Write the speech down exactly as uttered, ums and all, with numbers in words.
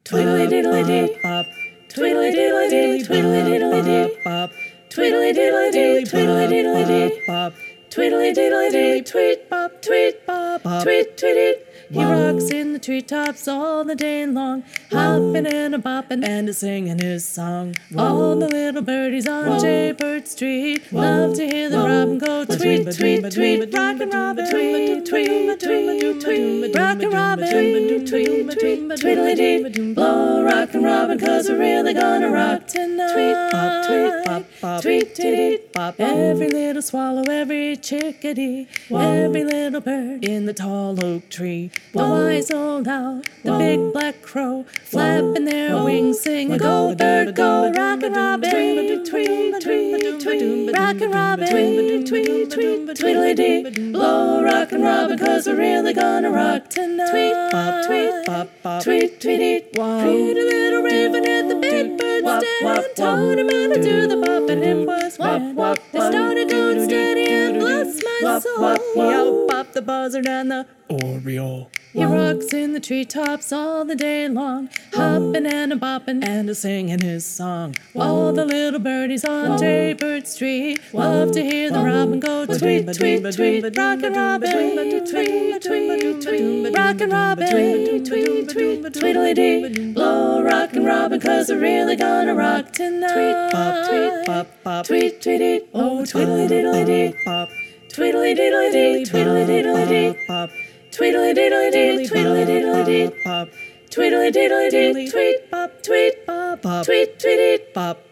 Tweedly diddly dee pop, tweedly diddly dee, tweedly diddly dee pop, tweedly diddly dee, tweedly diddly dee pop, tweedly diddly dee, tweet pop, tweet pop, tweet tweet. He rocks in the treetops all the day long, hopping and a bopping and a singing his song. All the little birdies on Jaybird Street love to hear the robin go tweet, tweet, tweet, rockin' robin, tweet, tweet, tweet, tweet, rockin' robin, tweet, tweet, tweet, tweedly dee, blow rockin' robin, 'cause we're really gonna rock tonight. Tweet pop, tweet pop, pop, tweet tweet pop. Every little swallow, every chickadee, every little bird in the tall oak tree, the wise old owl, the big black crow, flapping their wings, sing, go bird, go, rockin' robin, tweet, tweet, tweet, tweet, rockin' robin, tweet, tweet, tweet, tweedly dee, blow rockin' robin, 'cause we're really gonna rock tonight. Tweet pop, tweet pop, pop, tweet tweet, pretty little raven had the big bird stand, taught him how to do the bop, and it was when they started going steady and bless my soul. He out-popped the buzzard and the oriole. He rocks in the treetops all the day long, hopping and a bopping and a singing his song. All the little birdies on Jaybird Street love to hear the robin go tweet, tweet, tweet, rockin' robin, tweet, tweet, tweet, rockin' robin, tweet, tweet, tweet, tweedly dee, blow rockin' robin, 'cause we're really gonna rock tonight. Tweet pop, tweet pop, pop, tweet tweet, oh tweedly diddly dee pop, tweedly diddly dee, tweedly diddly dee pop, tweedly diddly dee, tweedly diddly dee pop, tweedly diddly dee, tweet pop, tweet pop, pop, tweet tweet pop.